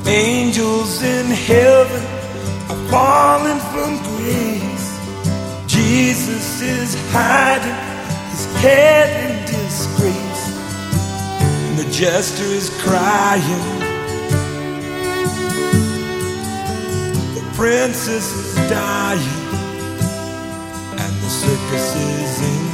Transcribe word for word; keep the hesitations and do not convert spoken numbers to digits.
Angels in heaven are falling from grace. Jesus is hiding his head in disgrace, and the jester is crying. The princess is dying, and the circus is in